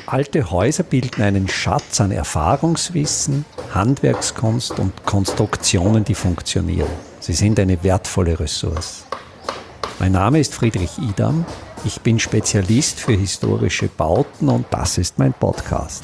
Alte Häuser bilden einen Schatz an Erfahrungswissen, Handwerkskunst und Konstruktionen, die funktionieren. Sie sind eine wertvolle Ressource. Mein Name ist Friedrich Idam. Ich bin Spezialist für historische Bauten und das ist mein Podcast.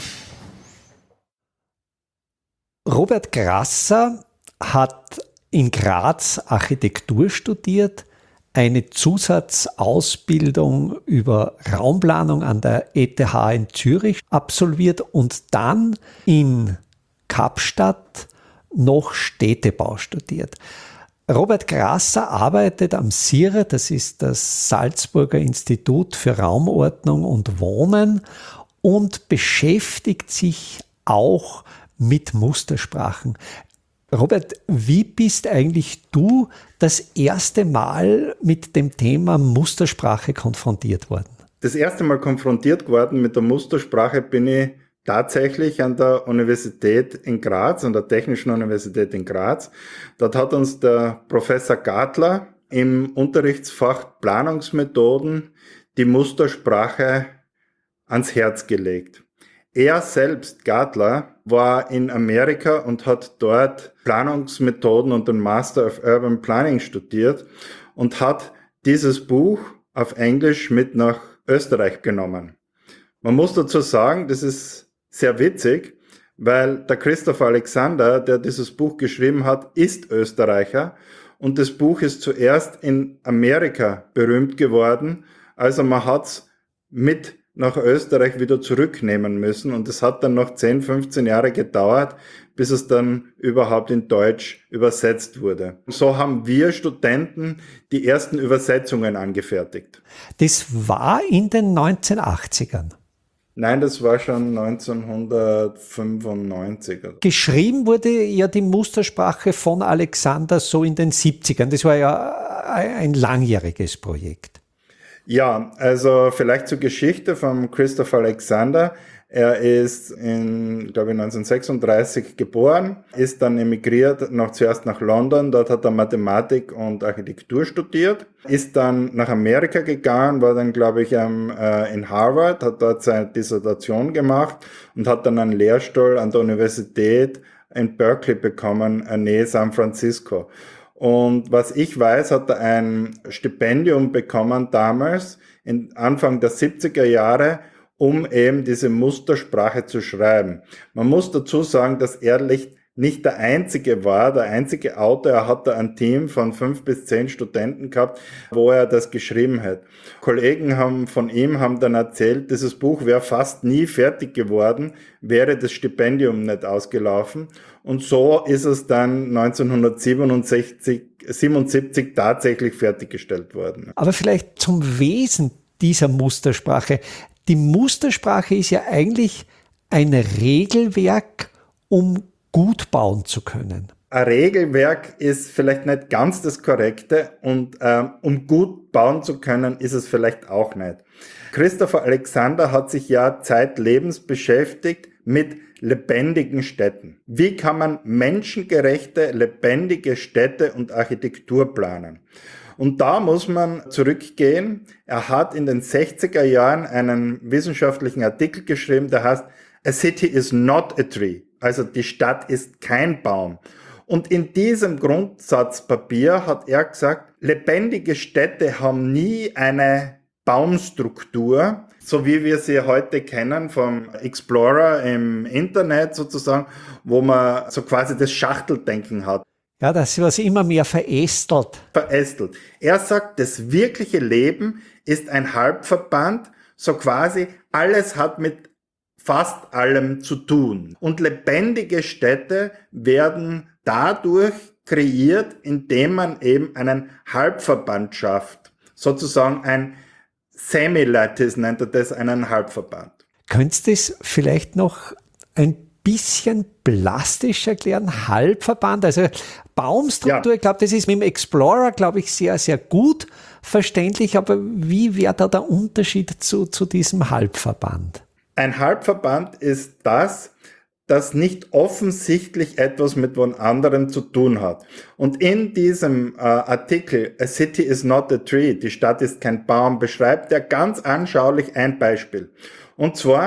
Robert Grasser hat in Graz Architektur studiert, eine Zusatzausbildung über Raumplanung an der ETH in Zürich absolviert und dann in Kapstadt noch Städtebau studiert. Robert Grasser arbeitet am SIRA, das ist das Salzburger Institut für Raumordnung und Wohnen, und beschäftigt sich auch mit Mustersprachen. Robert, wie bist eigentlich du das erste Mal mit dem Thema Mustersprache konfrontiert worden? Das erste Mal konfrontiert worden mit der Mustersprache bin ich tatsächlich an der Universität in Graz, an der Technischen Universität in Graz. Dort hat uns der Professor Gadler im Unterrichtsfach Planungsmethoden die Mustersprache ans Herz gelegt. Er selbst, Gadler, war in Amerika und hat dort Planungsmethoden und den Master of Urban Planning studiert und hat dieses Buch auf Englisch mit nach Österreich genommen. Man muss dazu sagen, das ist sehr witzig, weil der Christopher Alexander, der dieses Buch geschrieben hat, ist Österreicher und das Buch ist zuerst in Amerika berühmt geworden. Also man hat es mit nach Österreich wieder zurücknehmen müssen und es hat dann noch 10, 15 Jahre gedauert, bis es dann überhaupt in Deutsch übersetzt wurde. So haben wir Studenten die ersten Übersetzungen angefertigt. Das war in den 1980ern. Nein, das war schon 1995. Geschrieben wurde ja die Mustersprache von Alexander so in den 70ern. Das war ja ein langjähriges Projekt. Ja, also vielleicht zur Geschichte von Christopher Alexander. Er ist glaube ich, 1936 geboren, ist dann emigriert, zuerst nach London. Dort hat er Mathematik und Architektur studiert, ist dann nach Amerika gegangen, war dann, glaube ich, in Harvard, hat dort seine Dissertation gemacht und hat dann einen Lehrstuhl an der Universität in Berkeley bekommen, nähe San Francisco. Und was ich weiß, hat er ein Stipendium bekommen damals, Anfang der 70er Jahre, um eben diese Mustersprache zu schreiben. Man muss dazu sagen, dass er nicht der einzige Autor. Er hatte ein Team von 5 bis 10 Studenten gehabt, wo er das geschrieben hat. Kollegen von ihm haben dann erzählt, dieses Buch wäre fast nie fertig geworden, wäre das Stipendium nicht ausgelaufen. Und so ist es dann 1977 tatsächlich fertiggestellt worden. Aber vielleicht zum Wesen dieser Mustersprache. Die Mustersprache ist ja eigentlich ein Regelwerk, um gut bauen zu können. Ein Regelwerk ist vielleicht nicht ganz das Korrekte und um gut bauen zu können, ist es vielleicht auch nicht. Christopher Alexander hat sich ja zeitlebens beschäftigt mit lebendigen Städten. Wie kann man menschengerechte, lebendige Städte und Architektur planen? Und da muss man zurückgehen. Er hat in den 60er Jahren einen wissenschaftlichen Artikel geschrieben, der heißt A City is not a tree. Also die Stadt ist kein Baum. Und in diesem Grundsatzpapier hat er gesagt, lebendige Städte haben nie eine Baumstruktur, so wie wir sie heute kennen vom Explorer im Internet sozusagen, wo man so quasi das Schachteldenken hat. Ja, das was immer mehr verästelt. Er sagt, das wirkliche Leben ist ein Halbverband, so quasi alles hat mit fast allem zu tun. Und lebendige Städte werden dadurch kreiert, indem man eben einen Halbverband schafft. Sozusagen ein Semi-Lattice nennt er das, einen Halbverband. Könntest du das vielleicht noch ein bisschen plastisch erklären? Halbverband, also Baumstruktur, ja. Ich glaube, das ist mit dem Explorer, glaube ich, sehr, sehr gut verständlich, aber wie wäre da der Unterschied zu diesem Halbverband? Ein Halbverband ist das nicht offensichtlich etwas mit was anderem zu tun hat. Und in diesem Artikel, A City is not a tree, die Stadt ist kein Baum, beschreibt er ganz anschaulich ein Beispiel. Und zwar,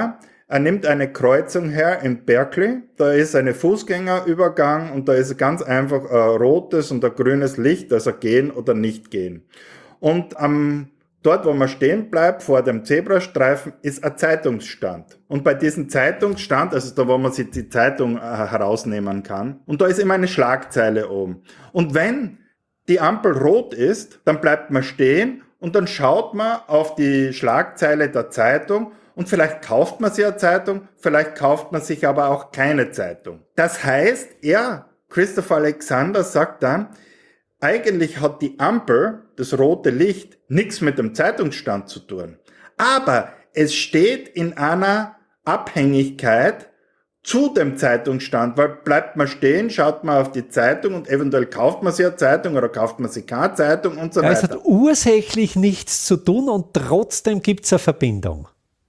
Er nimmt eine Kreuzung her in Berkeley, da ist eine Fußgängerübergang und da ist ganz einfach ein rotes und ein grünes Licht, also gehen oder nicht gehen. Und dort, wo man stehen bleibt, vor dem Zebrastreifen, ist ein Zeitungsstand. Und bei diesem Zeitungsstand, also da, wo man sich die Zeitung herausnehmen kann, und da ist immer eine Schlagzeile oben. Und wenn die Ampel rot ist, dann bleibt man stehen und dann schaut man auf die Schlagzeile der Zeitung und vielleicht kauft man sich eine Zeitung, vielleicht kauft man sich aber auch keine Zeitung. Das heißt, Christopher Alexander sagt dann, eigentlich hat die Ampel, das rote Licht, nichts mit dem Zeitungsstand zu tun. Aber es steht in einer Abhängigkeit zu dem Zeitungsstand, weil bleibt man stehen, schaut man auf die Zeitung und eventuell kauft man sich eine Zeitung oder kauft man sich keine Zeitung und so weiter. Es hat ursächlich nichts zu tun und trotzdem gibt es eine Verbindung.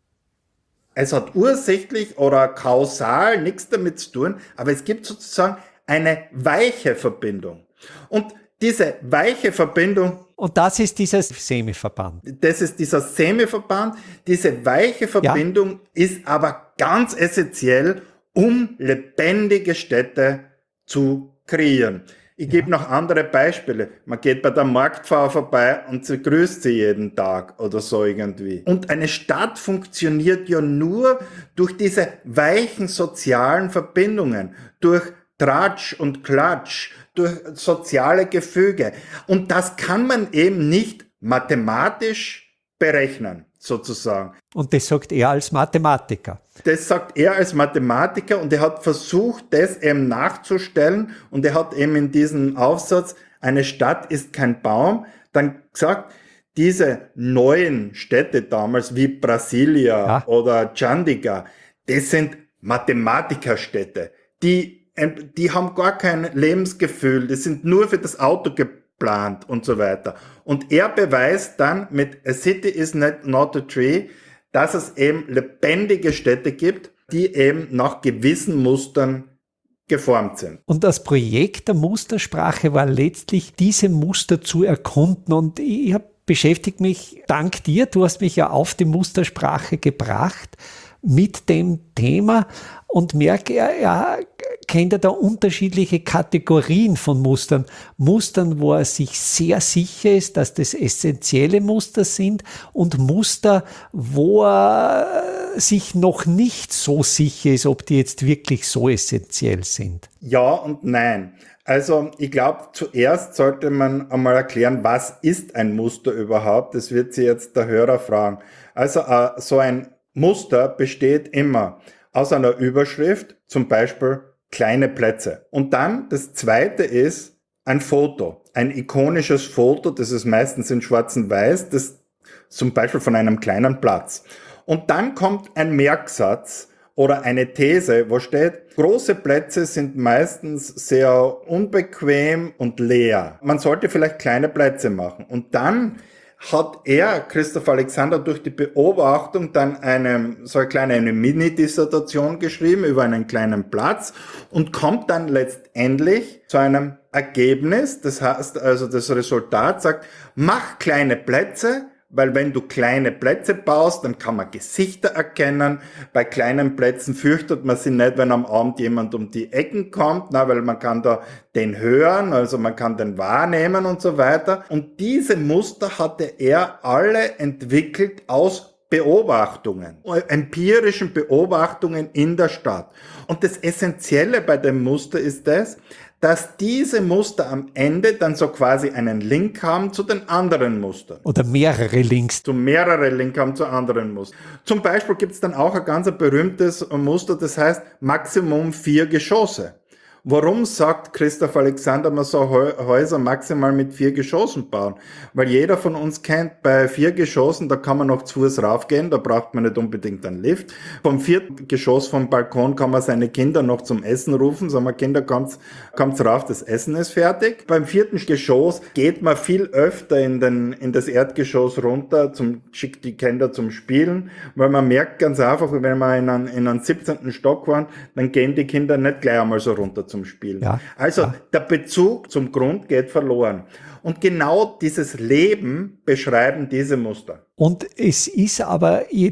Es hat ursächlich oder kausal nichts damit zu tun, aber es gibt sozusagen eine weiche Verbindung. Und diese weiche Verbindung. Und das ist dieser Semiverband. Das ist dieser Semiverband. Diese weiche Verbindung ist aber ganz essentiell, um lebendige Städte zu kreieren. Ich gebe noch andere Beispiele. Man geht bei der Marktfrau vorbei und sie grüßt sie jeden Tag oder so irgendwie. Und eine Stadt funktioniert ja nur durch diese weichen sozialen Verbindungen, durch Tratsch und Klatsch, durch soziale Gefüge. Und das kann man eben nicht mathematisch berechnen, sozusagen. Und das sagt er als Mathematiker. Das sagt er als Mathematiker und er hat versucht, das eben nachzustellen und er hat eben in diesem Aufsatz, eine Stadt ist kein Baum, dann gesagt, diese neuen Städte damals wie Brasilia oder Chandigarh, das sind Mathematikerstädte, die haben gar kein Lebensgefühl, die sind nur für das Auto geplant und so weiter. Und er beweist dann mit A City is not a tree, dass es eben lebendige Städte gibt, die eben nach gewissen Mustern geformt sind. Und das Projekt der Mustersprache war letztlich, diese Muster zu erkunden. Und ich habe beschäftigt mich, dank dir, du hast mich ja auf die Mustersprache gebracht mit dem Thema und merke, er kennt ja da unterschiedliche Kategorien von Mustern. Mustern, wo er sich sehr sicher ist, dass das essentielle Muster sind und Muster, wo er sich noch nicht so sicher ist, ob die jetzt wirklich so essentiell sind. Ja und nein. Also ich glaube, zuerst sollte man einmal erklären, was ist ein Muster überhaupt? Das wird sich jetzt der Hörer fragen. Also so ein Muster besteht immer aus einer Überschrift, zum Beispiel kleine Plätze. Und dann das zweite ist ein Foto, ein ikonisches Foto, das ist meistens in Schwarz und Weiß, das zum Beispiel von einem kleinen Platz. Und dann kommt ein Merksatz oder eine These, wo steht, große Plätze sind meistens sehr unbequem und leer. Man sollte vielleicht kleine Plätze machen. Und dann hat Christopher Alexander, durch die Beobachtung dann eine Mini-Dissertation geschrieben über einen kleinen Platz und kommt dann letztendlich zu einem Ergebnis. Das heißt also, das Resultat sagt, mach kleine Plätze, weil wenn du kleine Plätze baust, dann kann man Gesichter erkennen. Bei kleinen Plätzen fürchtet man sich nicht, wenn am Abend jemand um die Ecken kommt, weil man kann da den hören, also man kann den wahrnehmen und so weiter. Und diese Muster hatte er alle entwickelt aus Beobachtungen, empirischen Beobachtungen in der Stadt. Und das Essentielle bei dem Muster ist dass diese Muster am Ende dann so quasi einen Link haben zu den anderen Mustern. Oder mehrere Links. Mehrere Links haben zu anderen Mustern. Zum Beispiel gibt es dann auch ein ganz berühmtes Muster, das heißt Maximum 4 Geschosse. Warum sagt Christopher Alexander, man soll Häuser maximal mit 4 Geschossen bauen? Weil jeder von uns kennt, bei 4 Geschossen, da kann man noch zu Fuß raufgehen, da braucht man nicht unbedingt einen Lift. Vom 4. Geschoss vom Balkon kann man seine Kinder noch zum Essen rufen, sagen wir, Kinder, kommt's rauf, das Essen ist fertig. Beim 4. Geschoss geht man viel öfter in das Erdgeschoss runter, schickt die Kinder zum Spielen, weil man merkt ganz einfach, wenn wir in einem 17. Stock waren, dann gehen die Kinder nicht gleich einmal so runter zum Spielen. Ja, der Bezug zum Grund geht verloren. Und genau dieses Leben beschreiben diese Muster. Und es ist aber jetzt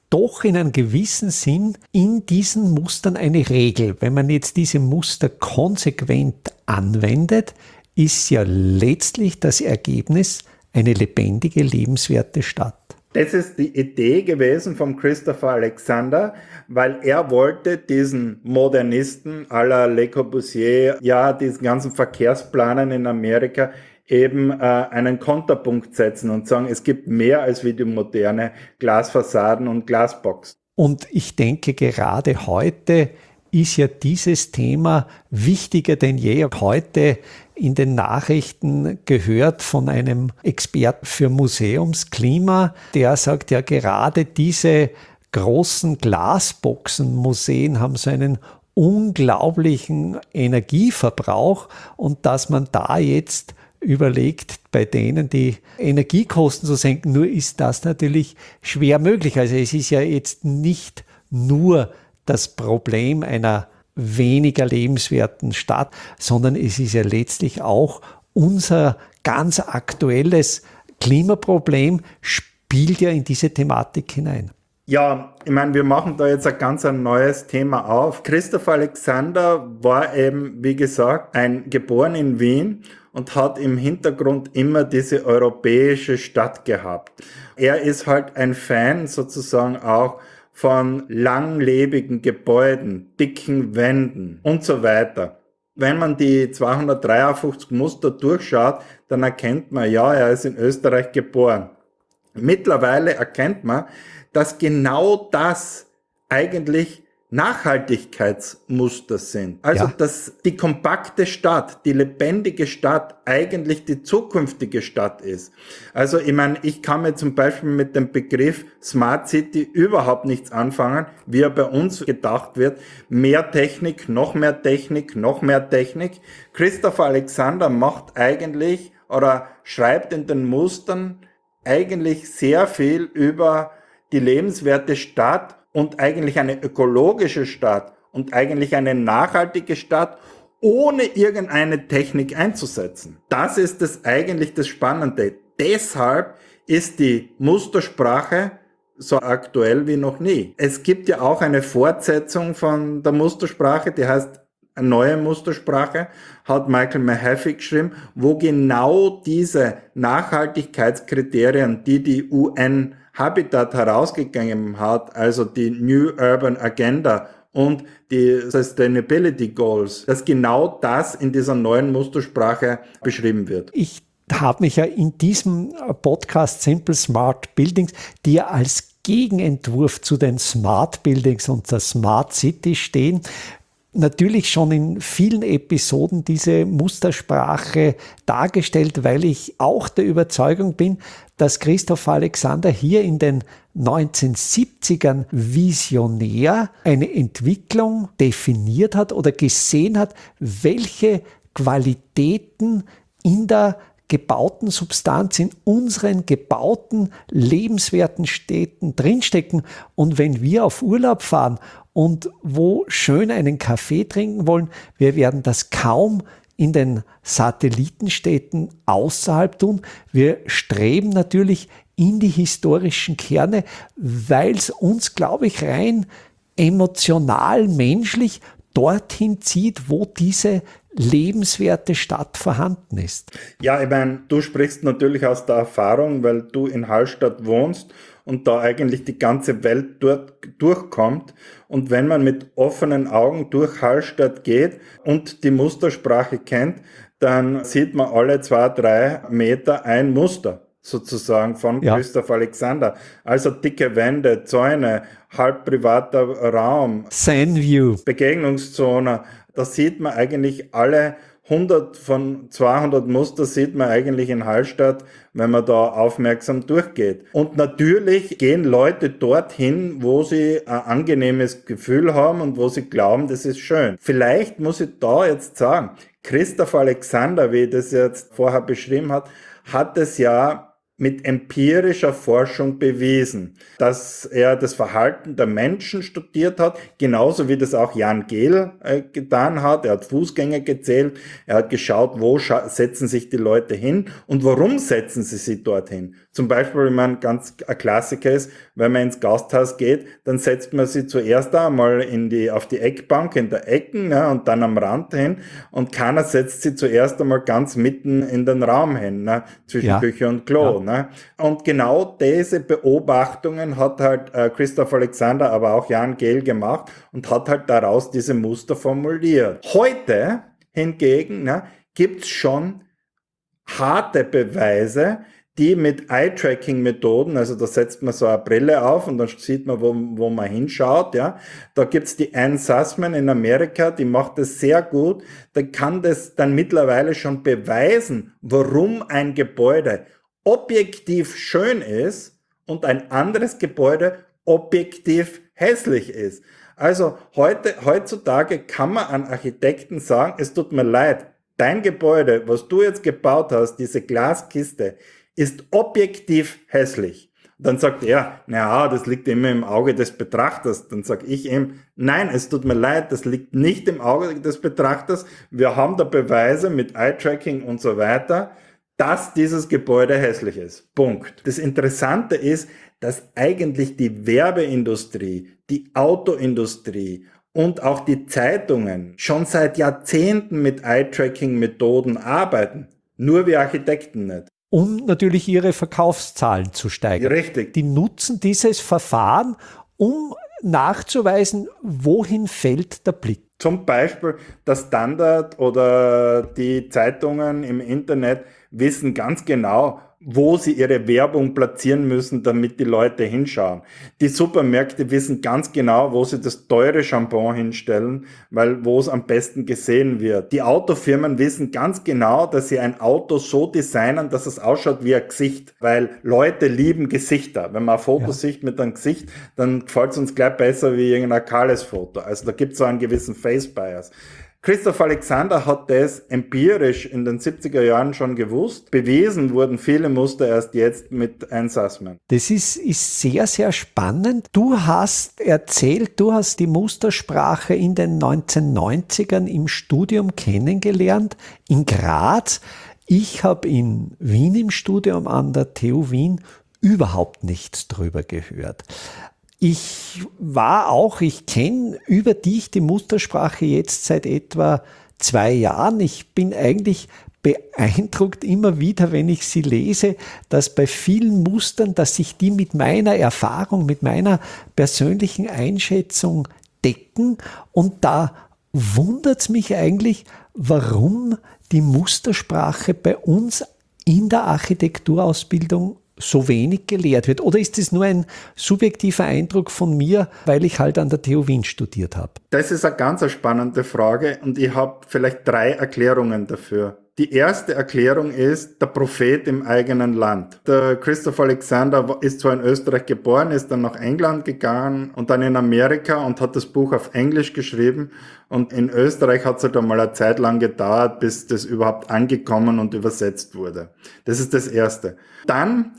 doch in einem gewissen Sinn in diesen Mustern eine Regel. Wenn man jetzt diese Muster konsequent anwendet, ist ja letztlich das Ergebnis eine lebendige, lebenswerte Stadt. Das ist die Idee gewesen von Christopher Alexander, weil er wollte diesen Modernisten à la Le Corbusier, ja, diesen ganzen Verkehrsplanern in Amerika eben einen Konterpunkt setzen und sagen, es gibt mehr als wie die moderne Glasfassaden und Glasbox. Und ich denke, gerade heute ist ja dieses Thema wichtiger denn je. Heute in den Nachrichten gehört von einem Experten für Museumsklima, der sagt, ja, gerade diese großen Glasboxenmuseen haben so einen unglaublichen Energieverbrauch und dass man da jetzt überlegt, bei denen die Energiekosten zu senken, nur ist das natürlich schwer möglich. Also es ist ja jetzt nicht nur das Problem einer weniger lebenswerten Stadt, sondern es ist ja letztlich auch unser ganz aktuelles Klimaproblem, spielt ja in diese Thematik hinein. Ja, ich meine, wir machen da jetzt ein neues Thema auf. Christoph Alexander war eben, wie gesagt, geboren in Wien und hat im Hintergrund immer diese europäische Stadt gehabt. Er ist halt ein Fan sozusagen auch von langlebigen Gebäuden, dicken Wänden und so weiter. Wenn man die 253 Muster durchschaut, dann erkennt man, ja, er ist in Österreich geboren. Mittlerweile erkennt man, dass genau das eigentlich Nachhaltigkeitsmuster sind. Also, dass die kompakte Stadt, die lebendige Stadt eigentlich die zukünftige Stadt ist. Also, ich meine, ich kann mir zum Beispiel mit dem Begriff Smart City überhaupt nichts anfangen, wie er bei uns gedacht wird. Mehr Technik, noch mehr Technik, noch mehr Technik. Christoph Alexander macht eigentlich oder schreibt in den Mustern eigentlich sehr viel über die lebenswerte Stadt und eigentlich eine ökologische Stadt und eigentlich eine nachhaltige Stadt, ohne irgendeine Technik einzusetzen. Das ist eigentlich das Spannende. Deshalb ist die Mustersprache so aktuell wie noch nie. Es gibt ja auch eine Fortsetzung von der Mustersprache, die heißt eine neue Mustersprache, hat Michael Mahaffey geschrieben, wo genau diese Nachhaltigkeitskriterien, die die UN Habitat herausgegeben hat, also die New Urban Agenda und die Sustainability Goals, dass genau das in dieser neuen Mustersprache beschrieben wird. Ich habe mich ja in diesem Podcast Simple Smart Buildings, die ja als Gegenentwurf zu den Smart Buildings und der Smart City stehen, natürlich schon in vielen Episoden diese Mustersprache dargestellt, weil ich auch der Überzeugung bin, dass Christoph Alexander hier in den 1970ern visionär eine Entwicklung definiert hat oder gesehen hat, welche Qualitäten in der gebauten Substanz, in unseren gebauten, lebenswerten Städten drinstecken. Und wenn wir auf Urlaub fahren und wo schön einen Kaffee trinken wollen, wir werden das kaum in den Satellitenstädten außerhalb tun. Wir streben natürlich in die historischen Kerne, weil es uns, glaube ich, rein emotional, menschlich dorthin zieht, wo diese lebenswerte Stadt vorhanden ist. Ja, ich meine, du sprichst natürlich aus der Erfahrung, weil du in Hallstatt wohnst und da eigentlich die ganze Welt dort durchkommt. Und wenn man mit offenen Augen durch Hallstatt geht und die Mustersprache kennt, dann sieht man alle 2-3 Meter ein Muster sozusagen von Christoph Alexander. Also dicke Wände, Zäune, halb privater Raum, Sandview, Begegnungszone. Da sieht man eigentlich alle 100 von 200 Muster sieht man eigentlich in Hallstatt, wenn man da aufmerksam durchgeht. Und natürlich gehen Leute dorthin, wo sie ein angenehmes Gefühl haben und wo sie glauben, das ist schön. Vielleicht muss ich da jetzt sagen, Christoph Alexander, wie das jetzt vorher beschrieben hat es ja mit empirischer Forschung bewiesen, dass er das Verhalten der Menschen studiert hat, genauso wie das auch Jan Gehl getan hat. Er hat Fußgänger gezählt, er hat geschaut, wo setzen sich die Leute hin und warum setzen sie sich dorthin. Zum Beispiel, wenn man ein Klassiker ist, wenn man ins Gasthaus geht, dann setzt man sie zuerst einmal auf die Eckbank in der Ecken, ne, und dann am Rand hin, und keiner setzt sie zuerst einmal ganz mitten in den Raum hin, ne, zwischen Küche und Klo. Ja. Ne. Und genau diese Beobachtungen hat halt Christoph Alexander, aber auch Jan Gehl gemacht und hat halt daraus diese Muster formuliert. Heute hingegen, ne, gibt's schon harte Beweise, die mit Eye-Tracking-Methoden, also da setzt man so eine Brille auf und dann sieht man, wo man hinschaut, ja. Da gibt's die Anne Sussman in Amerika, die macht das sehr gut. Da kann das dann mittlerweile schon beweisen, warum ein Gebäude objektiv schön ist und ein anderes Gebäude objektiv hässlich ist. Also heutzutage kann man an Architekten sagen, es tut mir leid, dein Gebäude, was du jetzt gebaut hast, diese Glaskiste, ist objektiv hässlich. Dann sagt er, naja, das liegt immer im Auge des Betrachters. Dann sage ich ihm, nein, es tut mir leid, das liegt nicht im Auge des Betrachters. Wir haben da Beweise mit Eye-Tracking und so weiter, dass dieses Gebäude hässlich ist. Punkt. Das Interessante ist, dass eigentlich die Werbeindustrie, die Autoindustrie und auch die Zeitungen schon seit Jahrzehnten mit Eye-Tracking-Methoden arbeiten. Nur wir Architekten nicht. Um natürlich ihre Verkaufszahlen zu steigern. Richtig. Die nutzen dieses Verfahren, um nachzuweisen, wohin fällt der Blick. Zum Beispiel der Standard oder die Zeitungen im Internet wissen ganz genau, wo sie ihre Werbung platzieren müssen, damit die Leute hinschauen. Die Supermärkte wissen ganz genau, wo sie das teure Shampoo hinstellen, weil wo es am besten gesehen wird. Die Autofirmen wissen ganz genau, dass sie ein Auto so designen, dass es ausschaut wie ein Gesicht, weil Leute lieben Gesichter. Wenn man ein Foto sieht mit einem Gesicht, dann gefällt es uns gleich besser wie irgendein kahles Foto. Also da gibt es so einen gewissen Face-Bias. Christoph Alexander hat das empirisch in den 70er Jahren schon gewusst. Bewiesen wurden viele Muster erst jetzt mit Anne Sussman. Das ist sehr, sehr spannend. Du hast erzählt, du hast die Mustersprache in den 1990ern im Studium kennengelernt, in Graz. Ich habe in Wien im Studium an der TU Wien überhaupt nichts drüber gehört. Ich kenne über dich die Mustersprache jetzt seit etwa 2 Jahren. Ich bin eigentlich beeindruckt immer wieder, wenn ich sie lese, dass bei vielen Mustern, dass sich die mit meiner Erfahrung, mit meiner persönlichen Einschätzung decken. Und da wundert es mich eigentlich, warum die Mustersprache bei uns in der Architekturausbildung so wenig gelehrt wird? Oder ist es nur ein subjektiver Eindruck von mir, weil ich halt an der TU Wien studiert habe? Das ist eine ganz spannende Frage und ich habe vielleicht 3 Erklärungen dafür. Die erste Erklärung ist der Prophet im eigenen Land. Der Christoph Alexander ist zwar in Österreich geboren, ist dann nach England gegangen und dann in Amerika und hat das Buch auf Englisch geschrieben. Und in Österreich hat es halt einmal eine Zeit lang gedauert, bis das überhaupt angekommen und übersetzt wurde. Das ist das Erste. Dann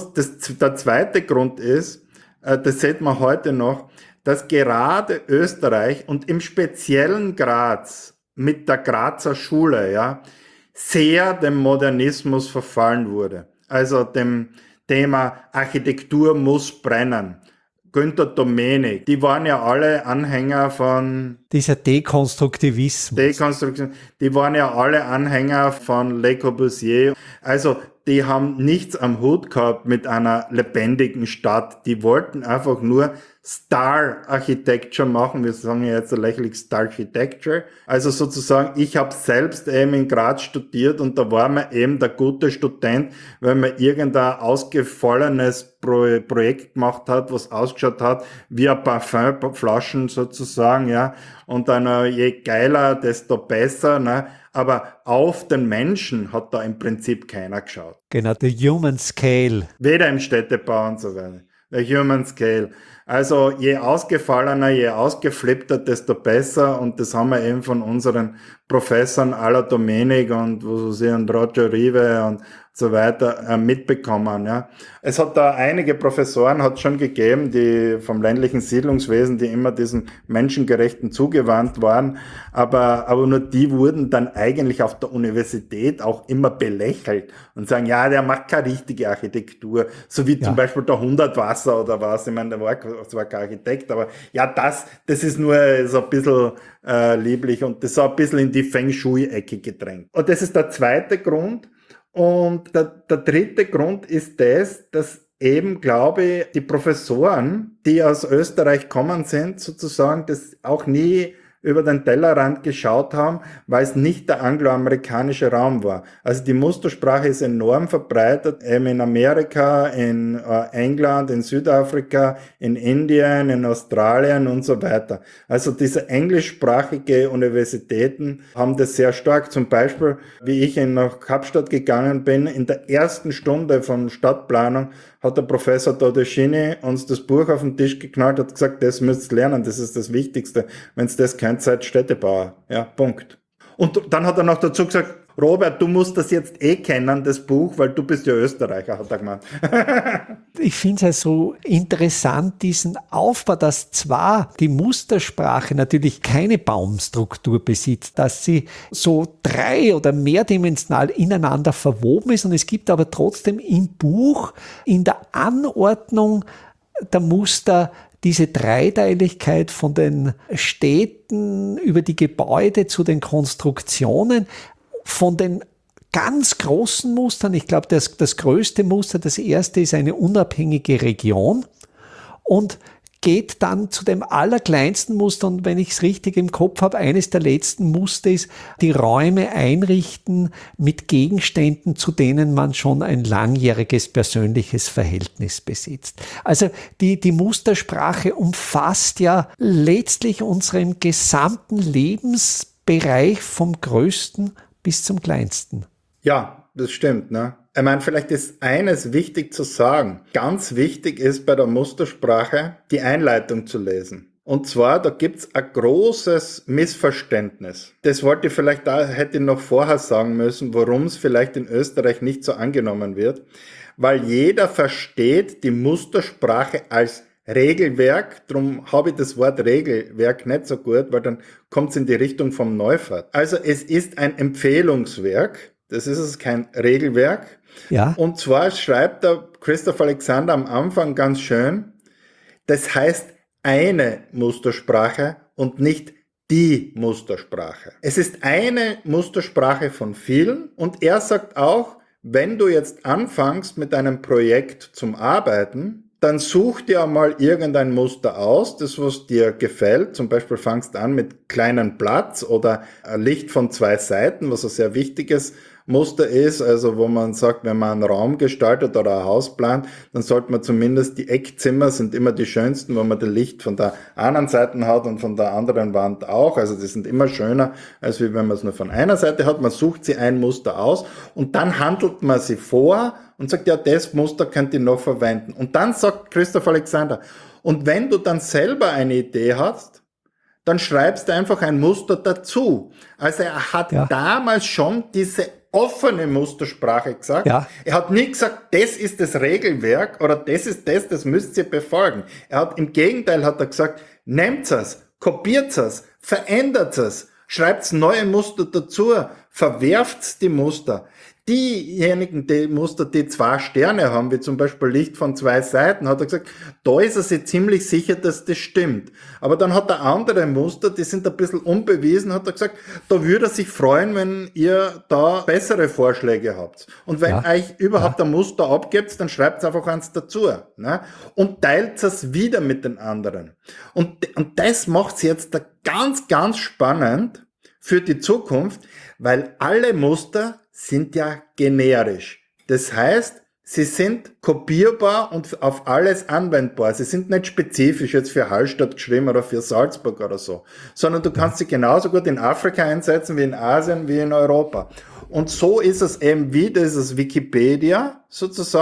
der zweite Grund ist, das sieht man heute noch, dass gerade Österreich und im speziellen Graz mit der Grazer Schule, ja, sehr dem Modernismus verfallen wurde. Also dem Thema Architektur muss brennen. Günter Domenik, die waren ja alle Anhänger von dieser Dekonstruktivismus. Die waren ja alle Anhänger von Le Corbusier. Also die haben nichts am Hut gehabt mit einer lebendigen Stadt. Die wollten einfach nur Star Architecture machen. Wir sagen ja jetzt lächerlich Star Architecture. Also sozusagen, ich habe selbst eben in Graz studiert und da war man eben der gute Student, wenn man irgendein ausgefallenes Projekt gemacht hat, was ausgeschaut hat wie ein Parfümflaschen sozusagen, ja. Und dann je geiler, desto besser, ne? Aber auf den Menschen hat da im Prinzip keiner geschaut. Genau, the human scale. Weder im Städtebau und so weiter. The human scale. Also je ausgefallener, je ausgeflippter, desto besser. Und das haben wir eben von unseren Professoren à la Domenik und Roger Rive so weiter mitbekommen. Ja. Es hat da einige Professoren hat schon gegeben, die vom ländlichen Siedlungswesen, die immer diesem Menschengerechten zugewandt waren, aber nur die wurden dann eigentlich auf der Universität auch immer belächelt und sagen, ja, der macht keine richtige Architektur, so wie zum Beispiel der Hundertwasser oder was. Ich meine, der war zwar kein Architekt, aber ja, das ist nur so ein bisschen lieblich und das ist auch ein bisschen in die Feng Shui-Ecke gedrängt. Und das ist der zweite Grund. Und der dritte Grund ist dass eben, glaube ich, die Professoren, die aus Österreich kommen sind, sozusagen das auch nie über den Tellerrand geschaut haben, weil es nicht der angloamerikanische Raum war. Also die Mustersprache ist enorm verbreitet, eben in Amerika, in England, in Südafrika, in Indien, in Australien und so weiter. Also diese englischsprachige Universitäten haben das sehr stark. Zum Beispiel, wie ich nach Kapstadt gegangen bin, in der ersten Stunde von Stadtplanung hat der Professor Todeschini uns das Buch auf den Tisch geknallt, hat gesagt, das müsst ihr lernen, das ist das Wichtigste. Wenn ihr das kennt, seid Städtebauer. Ja, Punkt. Und dann hat er noch dazu gesagt, Robert, du musst das jetzt kennen, das Buch, weil du bist ja Österreicher, hat er gemeint. Ich finde es so interessant, diesen Aufbau, dass zwar die Mustersprache natürlich keine Baumstruktur besitzt, dass sie so drei- oder mehrdimensional ineinander verwoben ist und es gibt aber trotzdem im Buch, in der Anordnung der Muster, diese Dreiteiligkeit von den Städten über die Gebäude zu den Konstruktionen, von den ganz großen Mustern, ich glaube, das größte Muster, das erste ist eine unabhängige Region und geht dann zu dem allerkleinsten Muster und wenn ich es richtig im Kopf habe, eines der letzten Muster ist, die Räume einrichten mit Gegenständen, zu denen man schon ein langjähriges persönliches Verhältnis besitzt. Also die Mustersprache umfasst ja letztlich unseren gesamten Lebensbereich vom größten bis zum kleinsten. Ja, das stimmt, ne? Ich meine, vielleicht ist eines wichtig zu sagen. Ganz wichtig ist bei der Mustersprache, die Einleitung zu lesen. Und zwar, da gibt's ein großes Missverständnis. Das hätte ich noch vorher sagen müssen, warum es vielleicht in Österreich nicht so angenommen wird. Weil jeder versteht die Mustersprache als Regelwerk, darum habe ich das Wort Regelwerk nicht so gut, weil dann kommt es in die Richtung vom Neufert. Also es ist ein Empfehlungswerk, das ist es kein Regelwerk. Ja. Und zwar schreibt der Christoph Alexander am Anfang ganz schön, das heißt eine Mustersprache und nicht die Mustersprache. Es ist eine Mustersprache von vielen und er sagt auch, wenn du jetzt anfängst mit einem Projekt zum Arbeiten, dann such dir mal irgendein Muster aus, das was dir gefällt. Zum Beispiel fangst an mit kleinen Platz oder Licht von zwei Seiten, was ein sehr wichtiges Muster ist, also wo man sagt, wenn man einen Raum gestaltet oder ein Haus plant, dann sollte man zumindest die Eckzimmer sind immer die schönsten, wo man das Licht von der anderen Seite hat und von der anderen Wand auch. Also die sind immer schöner, als wie wenn man es nur von einer Seite hat. Man sucht sich ein Muster aus und dann handelt man sie vor und sagt, ja, das Muster könnt ihr noch verwenden. Und dann sagt Christoph Alexander, und wenn du dann selber eine Idee hast, dann schreibst du einfach ein Muster dazu. Also er hat damals schon diese offene Mustersprache gesagt. Ja. Er hat nie gesagt, das ist das Regelwerk oder das müsst ihr befolgen. Im Gegenteil hat er gesagt, nehmt es, kopiert es, verändert es, schreibt neue Muster dazu, verwerft die Muster. Diejenigen, die Muster, die 2 Sterne haben, wie zum Beispiel Licht von 2 Seiten, hat er gesagt, da ist er sich ziemlich sicher, dass das stimmt. Aber dann hat er andere Muster, die sind ein bisschen unbewiesen, hat er gesagt, da würde er sich freuen, wenn ihr da bessere Vorschläge habt. Und wenn euch überhaupt ein Muster abgebt, dann schreibt einfach eins dazu, ne? Und teilt es wieder mit den anderen. Und das macht es jetzt ganz, ganz spannend für die Zukunft, weil alle Muster sind ja generisch. Das heißt, sie sind kopierbar und auf alles anwendbar. Sie sind nicht spezifisch jetzt für Hallstatt geschrieben oder für Salzburg oder so, sondern du kannst sie genauso gut in Afrika einsetzen wie in Asien, wie in Europa. Und so ist es eben wie dieses Wikipedia sozusagen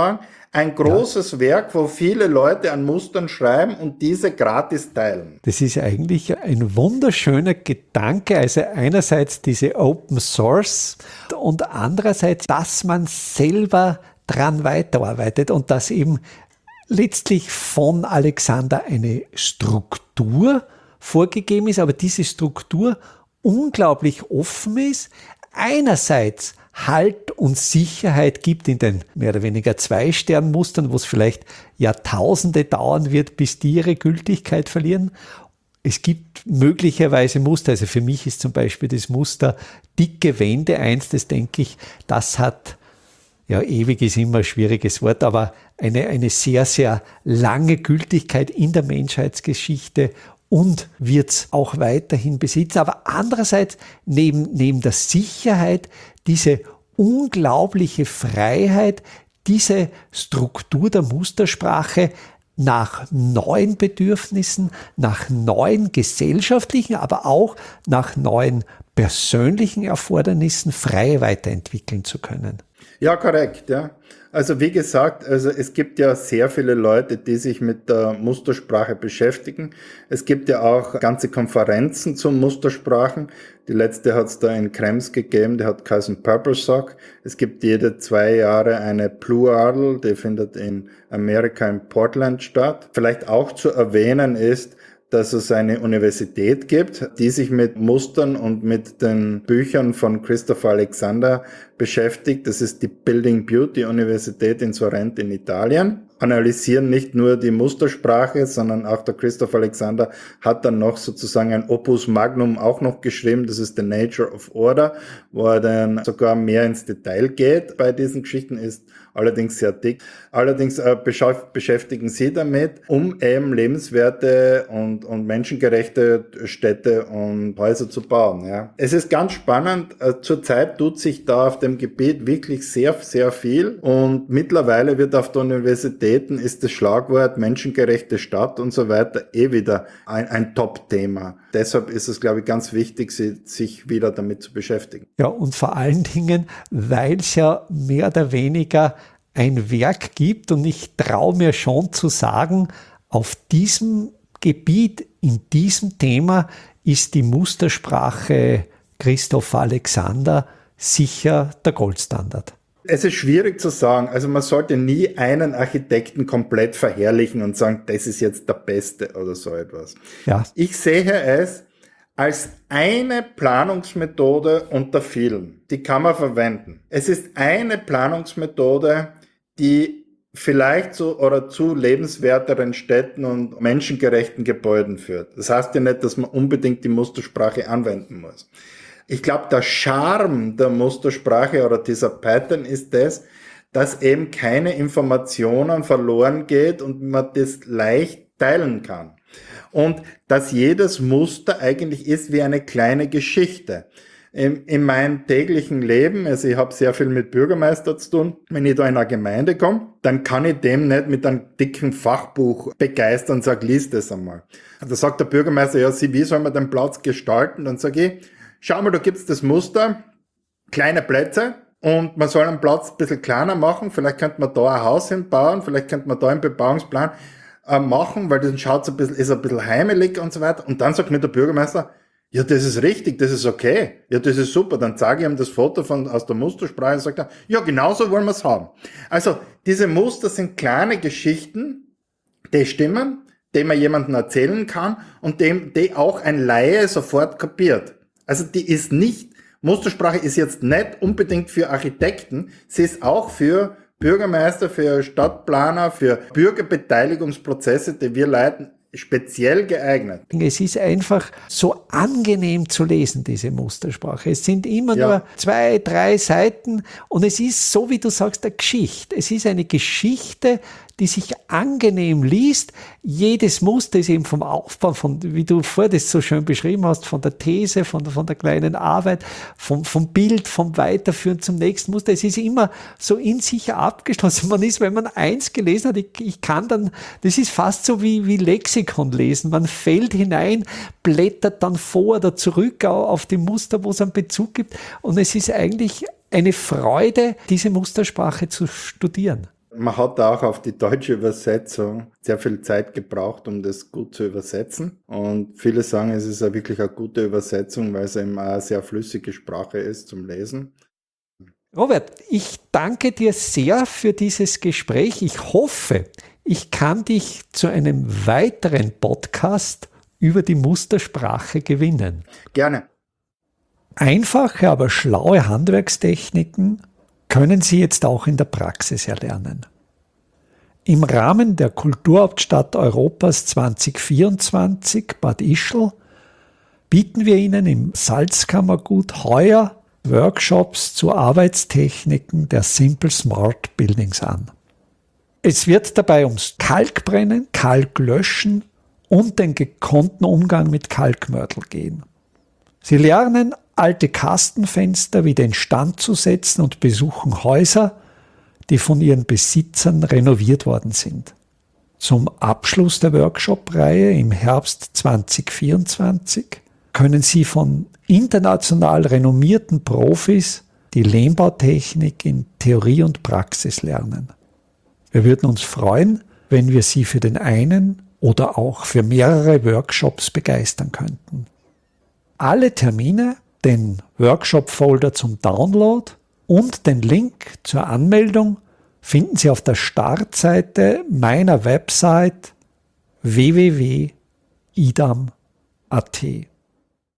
ein großes Werk, wo viele Leute an Mustern schreiben und diese gratis teilen. Das ist eigentlich ein wunderschöner Gedanke. Also einerseits diese Open Source und andererseits, dass man selber dran weiterarbeitet und dass eben letztlich von Alexander eine Struktur vorgegeben ist, aber diese Struktur unglaublich offen ist. Einerseits Halt und Sicherheit gibt in den mehr oder weniger 2-Stern-Mustern, wo es vielleicht Jahrtausende dauern wird, bis die ihre Gültigkeit verlieren. Es gibt möglicherweise Muster, also für mich ist zum Beispiel das Muster dicke Wände eins, das denke ich, das hat, ja ewig ist immer ein schwieriges Wort, aber eine sehr, sehr lange Gültigkeit in der Menschheitsgeschichte und wird es auch weiterhin besitzen. Aber andererseits neben der Sicherheit diese unglaubliche Freiheit, diese Struktur der Mustersprache nach neuen Bedürfnissen, nach neuen gesellschaftlichen, aber auch nach neuen persönlichen Erfordernissen frei weiterentwickeln zu können. Ja, korrekt, ja. Also wie gesagt, es gibt ja sehr viele Leute, die sich mit der Mustersprache beschäftigen. Es gibt ja auch ganze Konferenzen zu Mustersprachen. Die letzte hat es da in Krems gegeben, die hat geheißen Purple Sock. Es gibt jede 2 Jahre eine Plural, die findet in Amerika in Portland statt. Vielleicht auch zu erwähnen ist, dass es eine Universität gibt, die sich mit Mustern und mit den Büchern von Christopher Alexander beschäftigt. Das ist die Building Beauty Universität in Sorrento in Italien. Analysieren nicht nur die Mustersprache, sondern auch der Christopher Alexander hat dann noch sozusagen ein Opus Magnum auch noch geschrieben. Das ist The Nature of Order, wo er dann sogar mehr ins Detail geht bei diesen Geschichten, ist allerdings sehr dick. Allerdings beschäftigen sie damit, um eben lebenswerte und menschengerechte Städte und Häuser zu bauen. Ja. Es ist ganz spannend. Zurzeit tut sich da auf dem Gebiet wirklich sehr, sehr viel und mittlerweile wird auf der Universität ist das Schlagwort menschengerechte Stadt und so weiter wieder ein Top-Thema. Deshalb ist es, glaube ich, ganz wichtig, sich wieder damit zu beschäftigen. Ja, und vor allen Dingen, weil es ja mehr oder weniger ein Werk gibt und ich traue mir schon zu sagen, auf diesem Gebiet, in diesem Thema ist die Mustersprache Christopher Alexander sicher der Goldstandard. Es ist schwierig zu sagen, also man sollte nie einen Architekten komplett verherrlichen und sagen, das ist jetzt der Beste oder so etwas. Ja. Ich sehe es als eine Planungsmethode unter vielen. Die kann man verwenden. Es ist eine Planungsmethode, die vielleicht zu lebenswerteren Städten und menschengerechten Gebäuden führt. Das heißt ja nicht, dass man unbedingt die Mustersprache anwenden muss. Ich glaube, der Charme der Mustersprache oder dieser Pattern ist das, dass eben keine Informationen verloren geht und man das leicht teilen kann. Und dass jedes Muster eigentlich ist wie eine kleine Geschichte. In meinem täglichen Leben, also ich habe sehr viel mit Bürgermeister zu tun, wenn ich da in eine Gemeinde komme, dann kann ich dem nicht mit einem dicken Fachbuch begeistern und sage, lies das einmal. Da sagt der Bürgermeister, ja, wie soll man den Platz gestalten? Dann sage ich, schau mal, da gibt's das Muster, kleine Plätze und man soll einen Platz ein bisschen kleiner machen. Vielleicht könnte man da ein Haus hinbauen, vielleicht könnte man da einen Bebauungsplan machen, weil dann schaut's ist ein bisschen heimelig und so weiter. Und dann sagt mir der Bürgermeister, ja, das ist richtig, das ist okay. Ja, das ist super. Dann zeige ich ihm das Foto aus der Mustersprache und sagt er, ja, genau so wollen wir es haben. Also, diese Muster sind kleine Geschichten, die stimmen, die man jemandem erzählen kann und die auch ein Laie sofort kapiert. Also Mustersprache ist jetzt nicht unbedingt für Architekten, sie ist auch für Bürgermeister, für Stadtplaner, für Bürgerbeteiligungsprozesse, die wir leiten, speziell geeignet. Es ist einfach so angenehm zu lesen, diese Mustersprache. Es sind immer nur 2, 3 Seiten und es ist, so wie du sagst, eine Geschichte. Es ist eine Geschichte, die sich angenehm liest. Jedes Muster ist eben vom Aufbau, wie du vorher das so schön beschrieben hast, von der These, von der kleinen Arbeit, vom Bild, vom Weiterführen zum nächsten Muster. Es ist immer so in sich abgeschlossen. Man ist, wenn man eins gelesen hat, ich kann dann, das ist fast so wie Lexikon lesen. Man fällt hinein, blättert dann vor oder zurück auf die Muster, wo es einen Bezug gibt. Und es ist eigentlich eine Freude, diese Mustersprache zu studieren. man hat auch auf die deutsche Übersetzung sehr viel Zeit gebraucht, um das gut zu übersetzen. Und viele sagen, es ist ja wirklich eine gute Übersetzung, weil es eben auch eine sehr flüssige Sprache ist zum Lesen. Robert, ich danke dir sehr für dieses Gespräch. Ich hoffe, ich kann dich zu einem weiteren Podcast über die Mustersprache gewinnen. Gerne. Einfache, aber schlaue Handwerkstechniken können Sie jetzt auch in der Praxis erlernen. Im Rahmen der Kulturhauptstadt Europas 2024 Bad Ischl bieten wir Ihnen im Salzkammergut heuer Workshops zu Arbeitstechniken der Simple Smart Buildings an. Es wird dabei ums Kalkbrennen, Kalklöschen und den gekonnten Umgang mit Kalkmörtel gehen. Sie lernen, alte Kastenfenster wieder instand zu setzen und besuchen Häuser, die von ihren Besitzern renoviert worden sind. Zum Abschluss der Workshop-Reihe im Herbst 2024 können Sie von international renommierten Profis die Lehmbautechnik in Theorie und Praxis lernen. Wir würden uns freuen, wenn wir Sie für den einen oder auch für mehrere Workshops begeistern könnten. Alle Termine, den Workshop-Folder zum Download und den Link zur Anmeldung finden Sie auf der Startseite meiner Website www.idam.at.